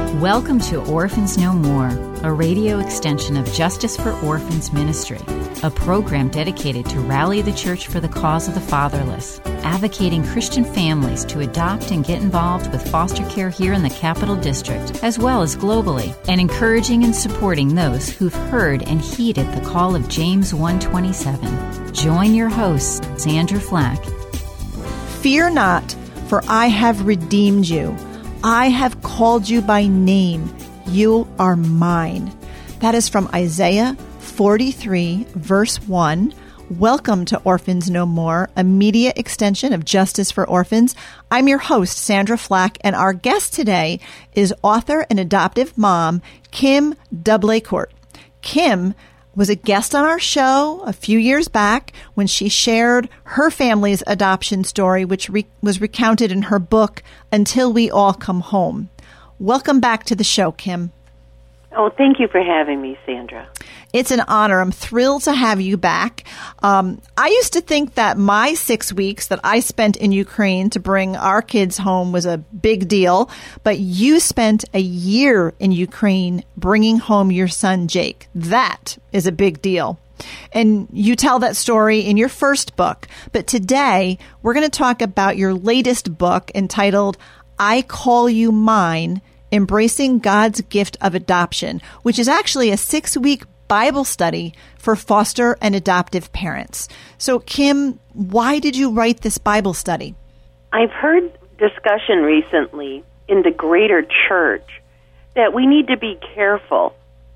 Welcome to Orphans No More, a radio extension of Justice for Orphans Ministry, a program dedicated to rally the church for the cause of the fatherless, advocating Christian families to adopt and get involved with foster care here in the Capital District, as well as globally, and encouraging and supporting those who've heard and heeded the call of James 1:27. Join your host, Sandra Flack. Fear not, for I have redeemed you. I have called you by name. You are mine. That is from Isaiah 43, verse 1. Welcome to Orphans No More, a media extension of Justice for Orphans. I'm your host, Sandra Flack, and our guest today is author and adoptive mom, Kim Dublacourt. Kim was a guest on our show a few years back when she shared her family's adoption story, which was recounted in her book, Until We All Come Home. Welcome back to the show, Kim. Oh, thank you for having me, Sandra. It's an honor. I'm thrilled to have you back. I used to think that my 6 weeks that I spent in Ukraine to bring our kids home was a big deal, but you spent a year in Ukraine bringing home your son, Jake. That is a big deal. And you tell that story in your first book. But today, we're going to talk about your latest book entitled, I Call You Mine, Embracing God's Gift of Adoption, which is actually a 6-week Bible study for foster and adoptive parents. So, Kim, why did you write this Bible study? I've heard discussion recently in the greater church that we need to be careful,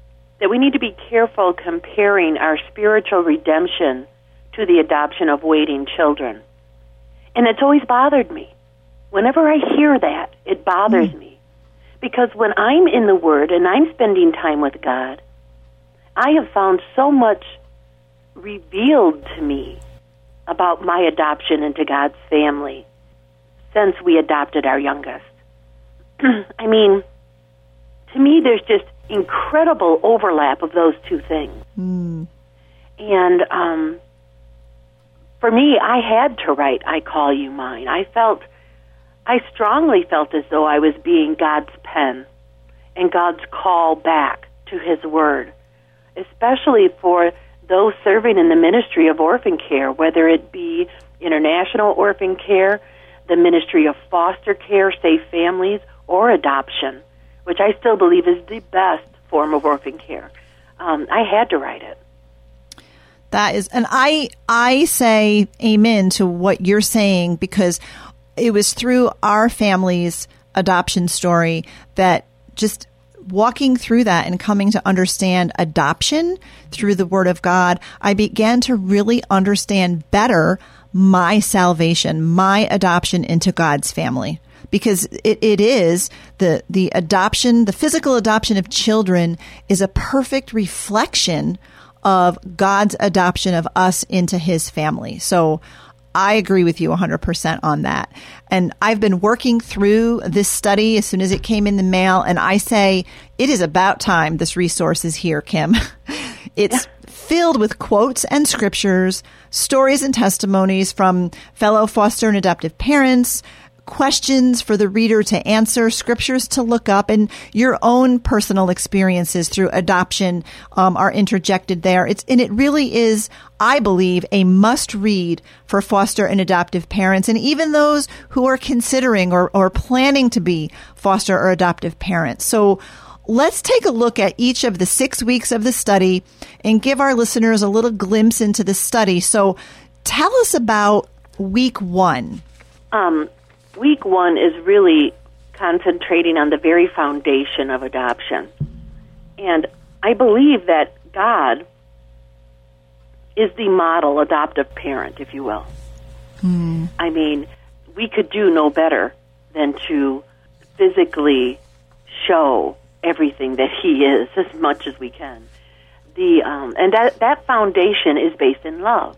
comparing our spiritual redemption to the adoption of waiting children. And it's always bothered me. Whenever I hear that, it bothers me. Because when I'm in the Word and I'm spending time with God, I have found so much revealed to me about my adoption into God's family since we adopted our youngest. I mean, to me, there's just incredible overlap of those two things. And for me, I had to write, I Call You Mine. I strongly felt as though I was being God's pen and God's call back to His Word, especially for those serving in the ministry of orphan care, whether it be international orphan care, the ministry of foster care, safe families, or adoption, which I still believe is the best form of orphan care. I had to write it. That is, and I say amen to what you're saying, because it was through our family's adoption story that just walking through that and coming to understand adoption through the Word of God, I began to really understand better my salvation, my adoption into God's family. Because it is the adoption, the physical adoption of children is a perfect reflection of God's adoption of us into His family. So I agree with you 100% on that. And I've been working through this study as soon as it came in the mail, and I say it is about time this resource is here, Kim. It's filled with quotes and scriptures, stories and testimonies from fellow foster and adoptive parents, questions for the reader to answer, scriptures to look up, and your own personal experiences through adoption are interjected there. And it really is, I believe, a must-read for foster and adoptive parents, and even those who are considering or planning to be foster or adoptive parents. So let's take a look at each of the 6 weeks of the study and give our listeners a little glimpse into the study. So tell us about week 1. Week 1 is really concentrating on the very foundation of adoption. And I believe that God is the model adoptive parent, if you will. I mean, we could do no better than to physically show everything that He is as much as we can. And that foundation is based in love.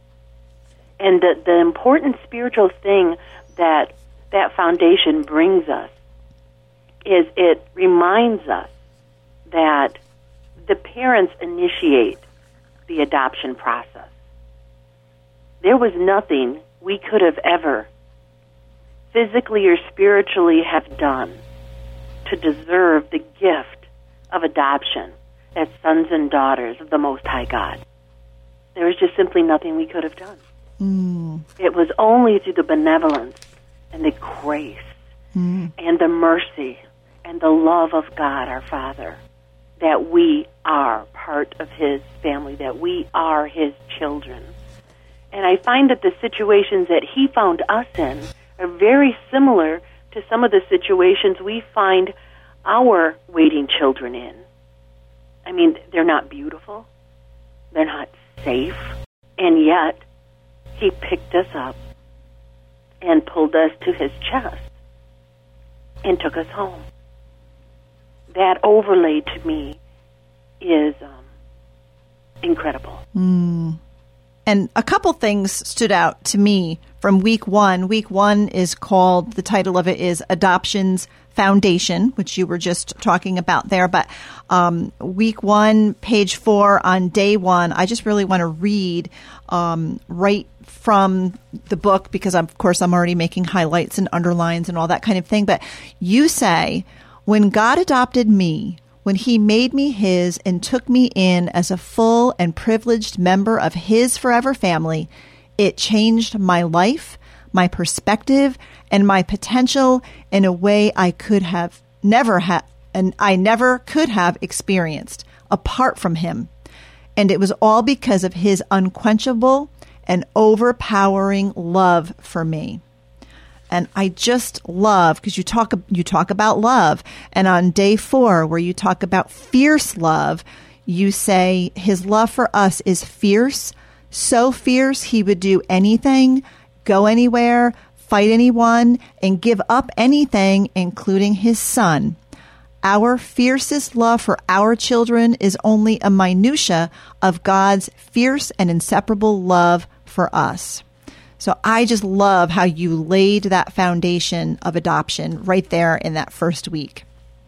And the important spiritual thing that foundation brings us is it reminds us that the parents initiate the adoption process. There was nothing we could have ever physically or spiritually have done to deserve the gift of adoption as sons and daughters of the Most High God. There was just simply nothing we could have done. It was only through the benevolence and the grace and the mercy and the love of God, our Father, that we are part of His family, that we are His children. And I find that the situations that He found us in are very similar to some of the situations we find our waiting children in. I mean, they're not beautiful, they're not safe, and yet He picked us up and pulled us to His chest and took us home. That overlay to me is incredible. And a couple things stood out to me from week one. Week one is called, the title of it is Adoption's Foundation, which you were just talking about there. But week one, page 4 on day 1, I just really want to read right from the book because, of course, I'm already making highlights and underlines and all that kind of thing. But you say, when God adopted me, when He made me His and took me in as a full and privileged member of His forever family, it changed my life, my perspective, and my potential in a way I could have never could have experienced apart from Him. And it was all because of His unquenchable and overpowering love for me. And I just love, because you talk about love. And on day 4, where you talk about fierce love, you say His love for us is fierce, so fierce He would do anything, go anywhere, fight anyone, and give up anything, including His Son. Our fiercest love for our children is only a minutia of God's fierce and inseparable love for us. So I just love how you laid that foundation of adoption right there in that first week.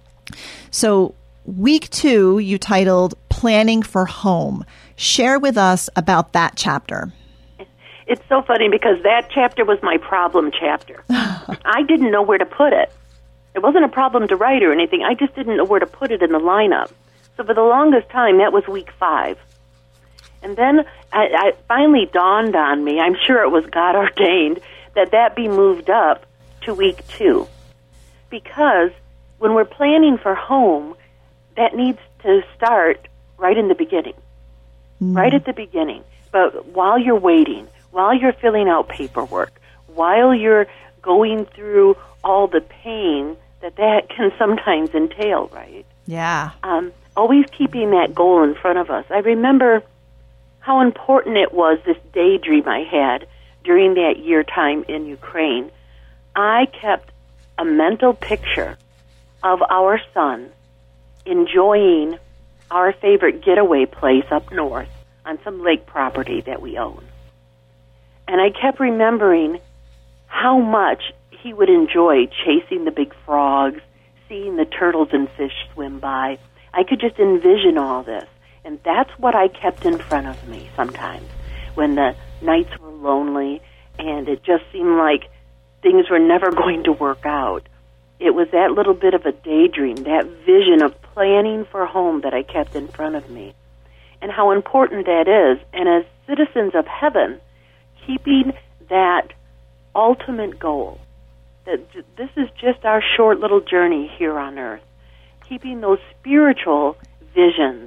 So week 2, you titled Planning for Home. Share with us about that chapter. It's so funny because that chapter was my problem chapter. I didn't know where to put it. It wasn't a problem to write or anything. I just didn't know where to put it in the lineup. So for the longest time, that was week 5. And then I finally dawned on me, I'm sure it was God ordained, that be moved up to week 2. Because when we're planning for home, that needs to start right in the beginning. Right at the beginning. But while you're waiting, while you're filling out paperwork, while you're going through all the pain that can sometimes entail, right? Yeah. Always keeping that goal in front of us. I remember how important it was, this daydream I had during that year time in Ukraine. I kept a mental picture of our son enjoying our favorite getaway place up north on some lake property that we own. And I kept remembering how much he would enjoy chasing the big frogs, seeing the turtles and fish swim by. I could just envision all this. And that's what I kept in front of me sometimes when the nights were lonely and it just seemed like things were never going to work out. It was that little bit of a daydream, that vision of planning for home that I kept in front of me. And how important that is. And as citizens of heaven, keeping that ultimate goal, that this is just our short little journey here on earth, keeping those spiritual visions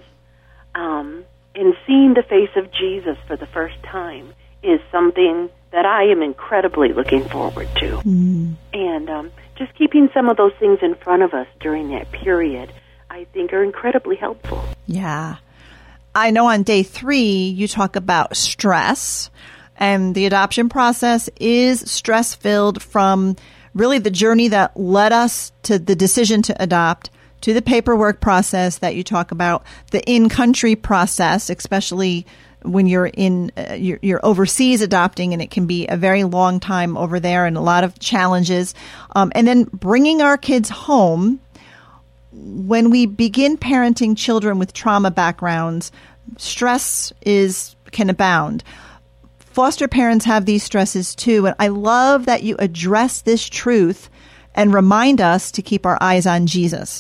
and seeing the face of Jesus for the first time is something that I am incredibly looking forward to. And just keeping some of those things in front of us during that period, I think, are incredibly helpful. Yeah. I know on day 3, you talk about stress, and the adoption process is stress-filled from really the journey that led us to the decision to adopt, to the paperwork process that you talk about, the in-country process, especially when you're you're overseas adopting, and it can be a very long time over there and a lot of challenges. And then bringing our kids home. When we begin parenting children with trauma backgrounds, stress can abound. Foster parents have these stresses too, and I love that you address this truth and remind us to keep our eyes on Jesus.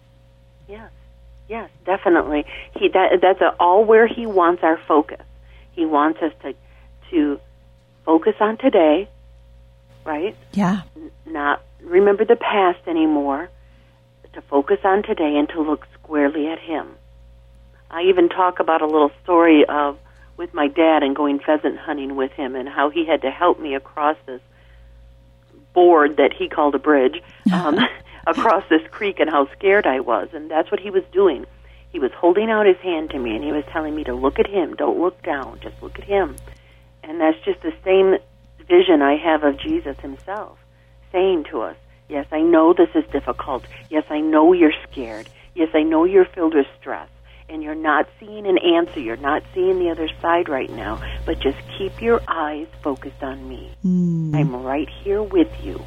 Yes, definitely. That's all where He wants our focus. He wants us to focus on today, right? Yeah. Not remember the past anymore, to focus on today and to look squarely at Him. I even talk about a little story with my dad and going pheasant hunting with him and how he had to help me across this board that he called a bridge, across this creek, and how scared I was. And that's what he was doing. He was holding out his hand to me, and he was telling me to look at Him. Don't look down. Just look at Him. And that's just the same vision I have of Jesus Himself, saying to us, yes, I know this is difficult. Yes, I know you're scared. Yes, I know you're filled with stress. And you're not seeing an answer. You're not seeing the other side right now. But just keep your eyes focused on me. I'm right here with you.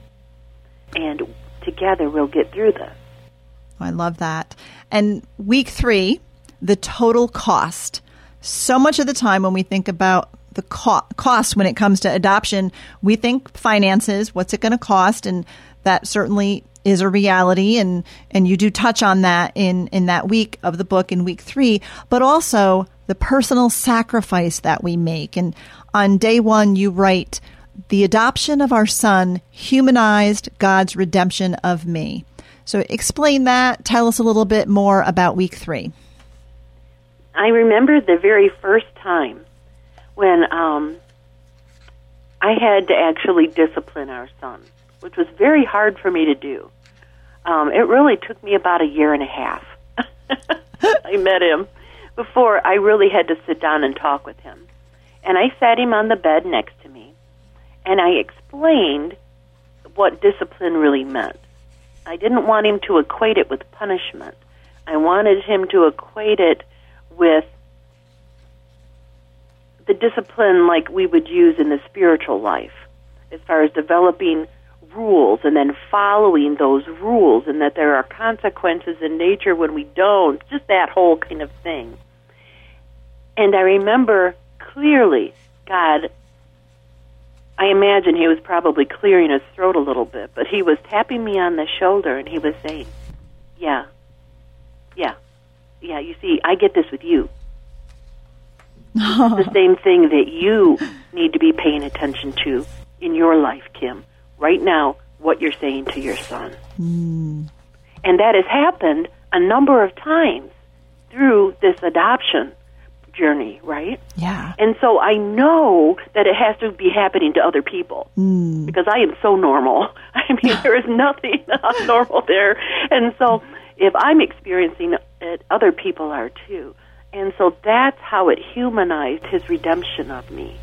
And together we'll get through this. I love that. And week 3, the total cost. So much of the time when we think about the cost when it comes to adoption, we think finances, what's it going to cost? And that certainly is a reality. And you do touch on that in that week of the book in week 3, but also the personal sacrifice that we make. And on day 1, you write, the adoption of our son humanized God's redemption of me. So explain that. Tell us a little bit more about week 3. I remember the very first time when I had to actually discipline our son, which was very hard for me to do. It really took me about a year and a half. I met him before I really had to sit down and talk with him. And I sat him on the bed next to me, and I explained what discipline really meant. I didn't want him to equate it with punishment. I wanted him to equate it with the discipline like we would use in the spiritual life, as far as developing rules and then following those rules, and that there are consequences in nature when we don't, just that whole kind of thing. And I remember clearly God, I imagine He was probably clearing His throat a little bit, but He was tapping me on the shoulder and He was saying, yeah, you see, I get this with you. It's the same thing that you need to be paying attention to in your life, Kim. Right now, what you're saying to your son. And that has happened a number of times through this adoption journey, right? Yeah. And so I know that it has to be happening to other people because I am so normal. I mean, there is nothing abnormal there. And so if I'm experiencing it, other people are too. And so that's how it humanized His redemption of me.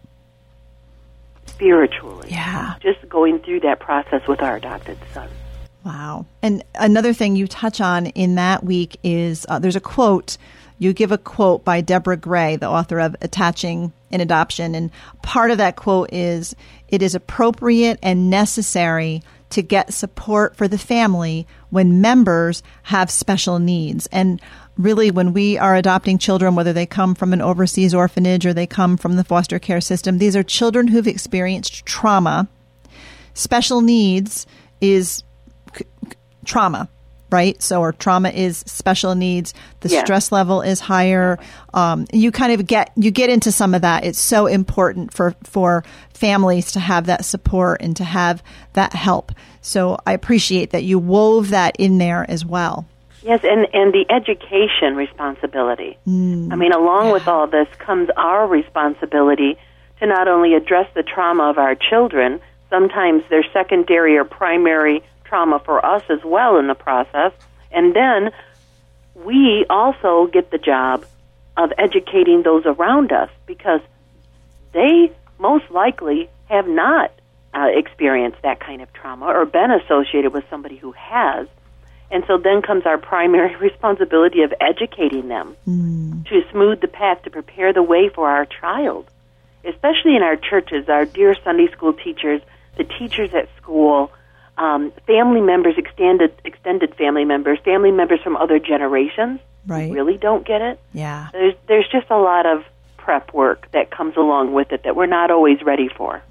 Spiritually. Yeah. Just going through that process with our adopted son. Wow. And another thing you touch on in that week is there's a quote. You give a quote by Deborah Gray, the author of Attaching in Adoption. And part of that quote is, it is appropriate and necessary to get support for the family when members have special needs. And really, when we are adopting children, whether they come from an overseas orphanage or they come from the foster care system, these are children who've experienced trauma. Special needs is trauma, right? So, or trauma is special needs. The stress level is higher. You kind of get into some of that. It's so important for families to have that support and to have that help. So I appreciate that you wove that in there as well. Yes, and the education responsibility. I mean, along with all this comes our responsibility to not only address the trauma of our children, sometimes there's secondary or primary trauma for us as well in the process, and then we also get the job of educating those around us because they most likely have not experienced that kind of trauma or been associated with somebody who has. And so then comes our primary responsibility of educating them to smooth the path, to prepare the way for our child, especially in our churches, our dear Sunday school teachers, the teachers at school, family members, extended family members from other generations. Right. Who really don't get it. Yeah. There's just a lot of prep work that comes along with it that we're not always ready for.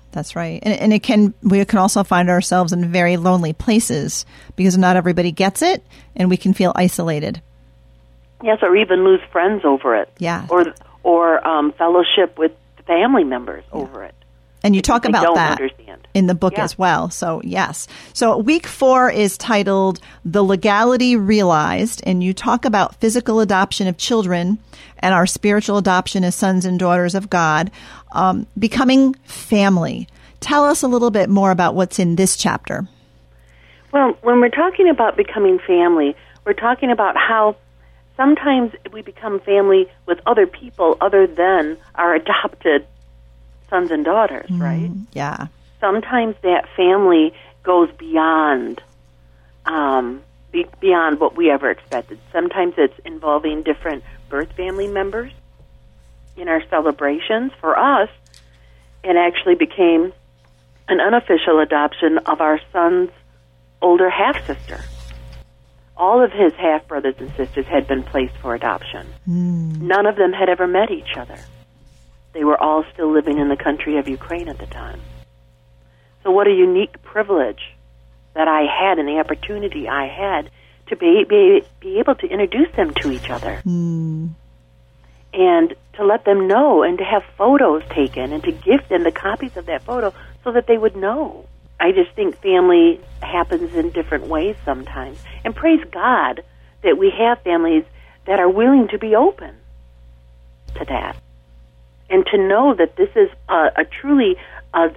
That's right. And we can also find ourselves in very lonely places because not everybody gets it, and we can feel isolated. Yes, or even lose friends over it. Yeah. Or fellowship with family members over it. And you talk about that in the book Yeah. as well. So, yes. So, week 4 is titled The Legality Realized, and you talk about physical adoption of children and our spiritual adoption as sons and daughters of God, becoming family. Tell us a little bit more about what's in this chapter. Well, when we're talking about becoming family, we're talking about how sometimes we become family with other people other than our adopted sons and daughters, right? Yeah. Sometimes that family goes beyond beyond what we ever expected. Sometimes it's involving different birth family members in our celebrations. For us, it actually became an unofficial adoption of our son's older half-sister. All of his half-brothers and sisters had been placed for adoption. None of them had ever met each other. They were all still living in the country of Ukraine at the time. So what a unique privilege that I had and the opportunity I had to be able to introduce them to each other. And to let them know and to have photos taken and to give them the copies of that photo so that they would know. I just think family happens in different ways sometimes. And praise God that we have families that are willing to be open to that. And to know that this is a truly a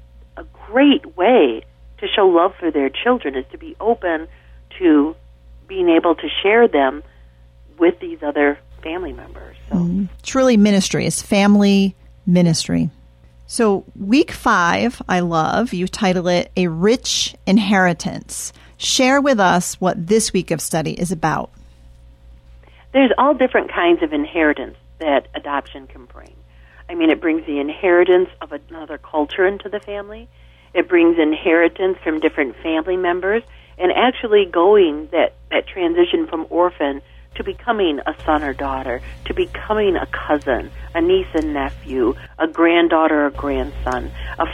great way to show love for their children is to be open to being able to share them with these other family members. So. Truly ministry is family ministry. So week 5, I love, you title it A Rich Inheritance. Share with us what this week of study is about. There's all different kinds of inheritance that adoption can bring. I mean, it brings the inheritance of another culture into the family. It brings inheritance from different family members, and actually going that transition from orphan to becoming a son or daughter, to becoming a cousin, a niece and nephew, a granddaughter or grandson,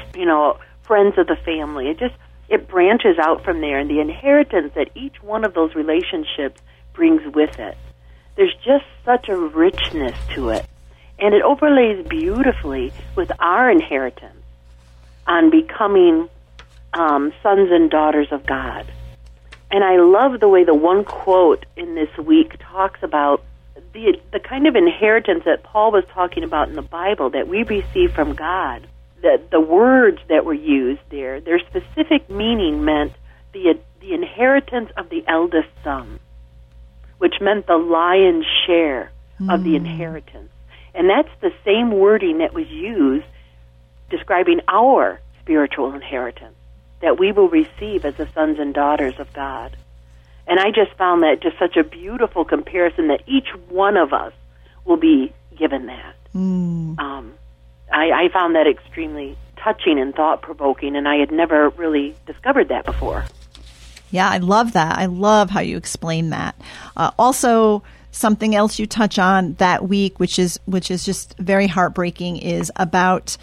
friends of the family. It branches out from there, and the inheritance that each one of those relationships brings with it. There's just such a richness to it. And it overlays beautifully with our inheritance on becoming sons and daughters of God. And I love the way the one quote in this week talks about the kind of inheritance that Paul was talking about in the Bible that we receive from God. The words that were used there, their specific meaning meant the inheritance of the eldest son, which meant the lion's share of the inheritance. And that's the same wording that was used describing our spiritual inheritance that we will receive as the sons and daughters of God. And I just found that just such a beautiful comparison that each one of us will be given that. I found that extremely touching and thought-provoking, and I had never really discovered that before. Yeah, I love that. I love how you explain that. Also, something else you touch on that week, which is just very heartbreaking, is about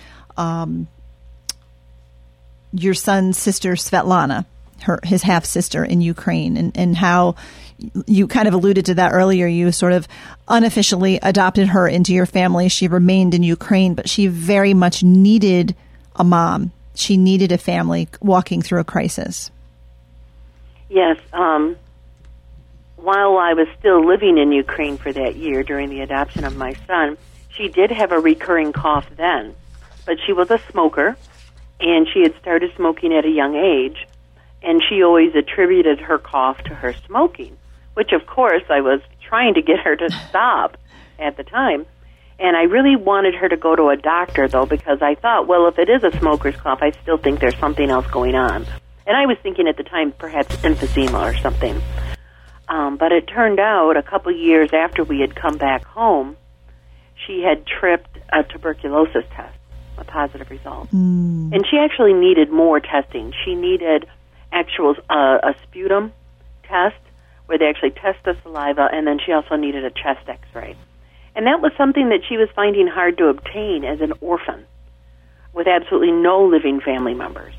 your son's sister Svetlana, his half sister in Ukraine, and how you kind of alluded to that earlier. You sort of unofficially adopted her into your family. She remained in Ukraine, but she very much needed a mom. She needed a family walking through a crisis. Yes. While I was still living in Ukraine for that year during the adoption of my son, she did have a recurring cough then. But she was a smoker, and she had started smoking at a young age, and she always attributed her cough to her smoking, which, of course, I was trying to get her to stop at the time. And I really wanted her to go to a doctor, though, because I thought, well, if it is a smoker's cough, I still think there's something else going on. And I was thinking at the time perhaps emphysema or something. But it turned out a couple years after we had come back home, she had tripped a tuberculosis test, a positive result. And she actually needed more testing. She needed a sputum test where they actually test the saliva, and then she also needed a chest x-ray. And that was something that she was finding hard to obtain as an orphan. with absolutely no living family members.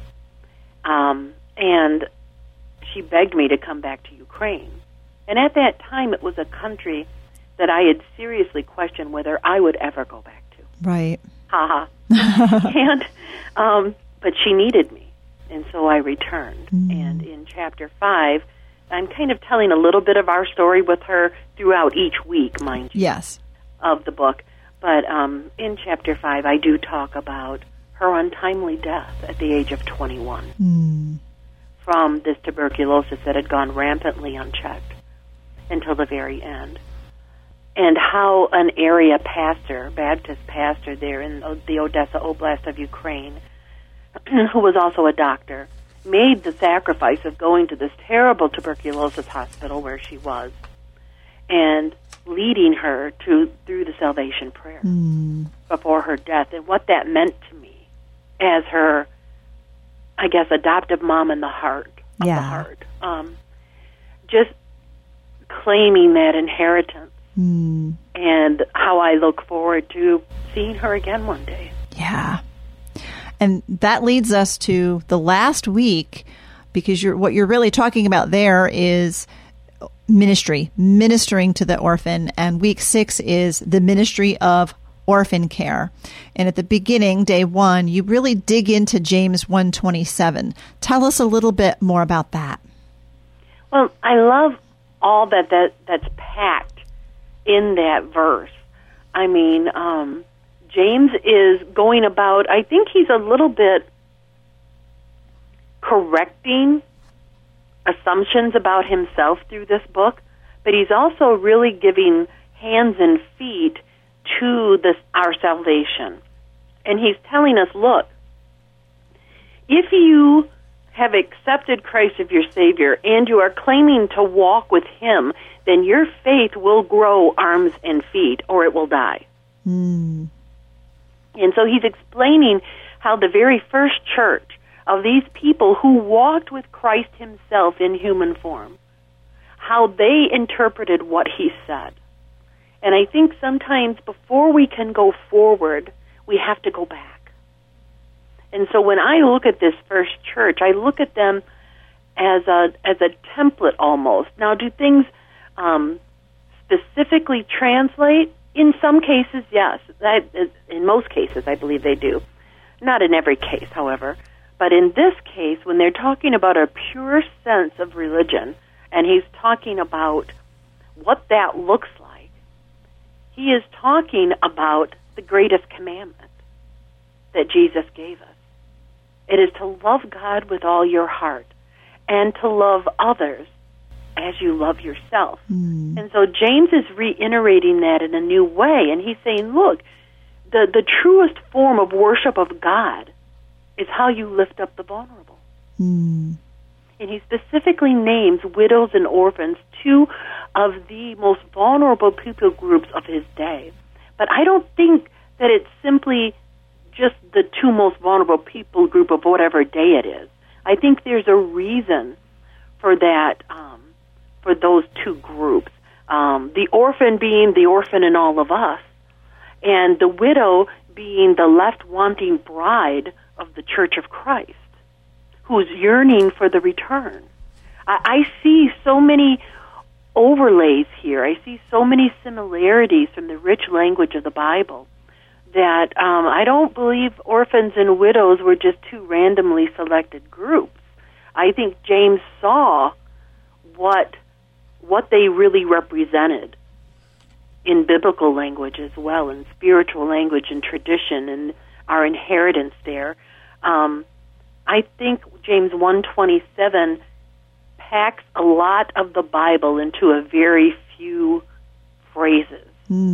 And she begged me to come back to Ukraine. And at that time, it was a country that I had seriously questioned whether I would ever go back to. Right. Ha ha. And, but she needed me, and so I returned. And in Chapter 5, I'm kind of telling a little bit of our story with her throughout each week, mind you, Yes. of the book. But in Chapter 5, I do talk about her untimely death at the age of 21 from this tuberculosis that had gone rampantly unchecked until the very end. And how an area pastor, Baptist pastor there in the Odessa Oblast of Ukraine, who was also a doctor, made the sacrifice of going to this terrible tuberculosis hospital where she was and leading her through the salvation prayer before her death, and what that meant to me as her, I guess, adoptive mom in the heart of the heart. Just claiming that inheritance. And how I look forward to seeing her again one day. Yeah. And that leads us to the last week, because what you're really talking about there is ministering to the orphan. And week 6 is the ministry of orphan care. And at the beginning, day 1, you really dig into James 1:27. Tell us a little bit more about that. Well, I love all that's packed in that verse. I mean, James is going about, I think he's a little bit correcting assumptions about himself through this book, but he's also really giving hands and feet to our salvation. And he's telling us, look, if you have accepted Christ as your Savior and you are claiming to walk with Him, then your faith will grow arms and feet, or it will die. And so he's explaining how the very first church of these people who walked with Christ Himself in human form, how they interpreted what He said. And I think sometimes before we can go forward, we have to go back. And so when I look at this first church, I look at them as a template almost. Now, do things specifically translate? In some cases, yes. In most cases, I believe they do. Not in every case, however. But in this case, when they're talking about a pure sense of religion, and he's talking about what that looks like, he is talking about the greatest commandment that Jesus gave us. It is to love God with all your heart and to love others as you love yourself. And so James is reiterating that in a new way, and he's saying, look, the truest form of worship of God is how you lift up the vulnerable. And he specifically names widows and orphans, 2 of the most vulnerable people groups of his day. But I don't think that it's simply just the 2 most vulnerable people group of whatever day it is. I think there's a reason for that, for those 2 groups. The orphan being the orphan in all of us, and the widow being the left-wanting bride of the Church of Christ, who's yearning for the return. I see so many overlays here. I see so many similarities from the rich language of the Bible that I don't believe orphans and widows were just 2 randomly selected groups. I think James saw what they really represented in biblical language as well, in spiritual language and tradition and our inheritance there. I think James 1:27 packs a lot of the Bible into a very few phrases.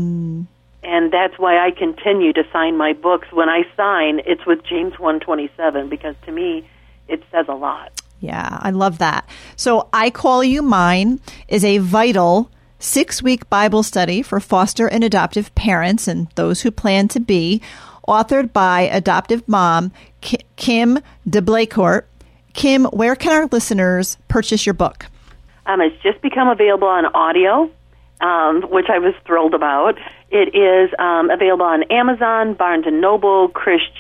And that's why I continue to sign my books. When I sign, it's with James 1:27, because to me, it says a lot. Yeah, I love that. So I Call You Mine is a vital 6-week Bible study for foster and adoptive parents and those who plan to be, authored by adoptive mom Kim DeBlacourt. Kim, where can our listeners purchase your book? It's just become available on audio, which I was thrilled about. It is available on Amazon, Barnes & Noble,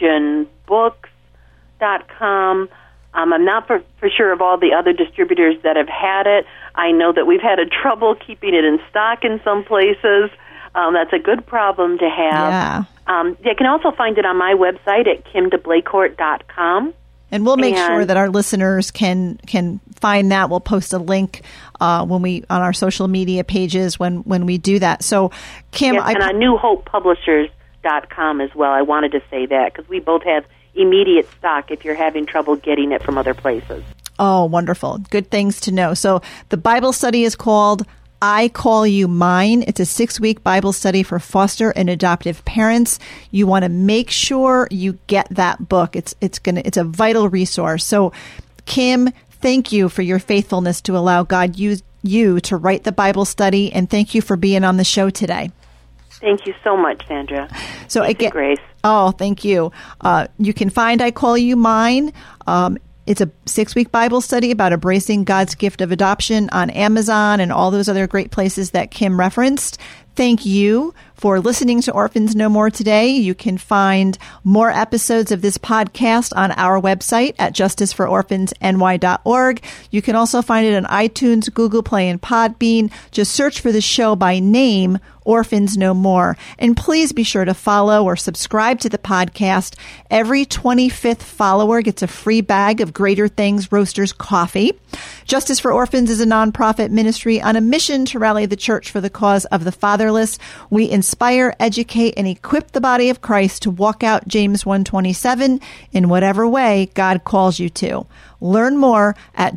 ChristianBooks.com. I'm not for sure of all the other distributors that have had it. I know that we've had trouble keeping it in stock in some places. That's a good problem to have. Yeah. You can also find it on my website at kimdeblaycourt.com. And we'll make sure that our listeners can find that. We'll post a link on our social media pages when we do that. So, Kim, yes, and on NewHopePublishers.com as well. I wanted to say that because we both have immediate stock if you're having trouble getting it from other places. Oh, wonderful. Good things to know. So the Bible study is called I Call You Mine. It's a 6-week Bible study for foster and adoptive parents. You want to make sure you get that book. It's a vital resource. So, Kim, thank you for your faithfulness to allow God use you to write the Bible study, and thank you for being on the show today. Thank you so much, Sandra. So again, Grace. Oh, thank you. You can find I Call You Mine. It's a 6-week Bible study about embracing God's gift of adoption on Amazon and all those other great places that Kim referenced. Thank you for listening to Orphans No More today. You can find more episodes of this podcast on our website at justicefororphansny.org. You can also find it on iTunes, Google Play, and Podbean. Just search for the show by name, Orphans No More. And please be sure to follow or subscribe to the podcast. Every 25th follower gets a free bag of Greater Things Roasters coffee. Justice for Orphans is a nonprofit ministry on a mission to rally the church for the cause of the fatherless. We inspire, educate, and equip the body of Christ to walk out James 1:27 in whatever way God calls you to. Learn more at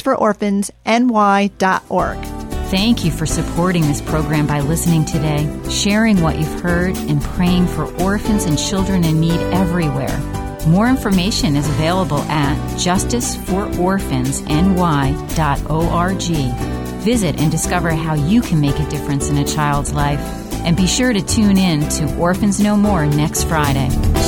justicefororphansny.org. Thank you for supporting this program by listening today, sharing what you've heard, and praying for orphans and children in need everywhere. More information is available at justicefororphansny.org. Visit and discover how you can make a difference in a child's life. And be sure to tune in to Orphans No More next Friday.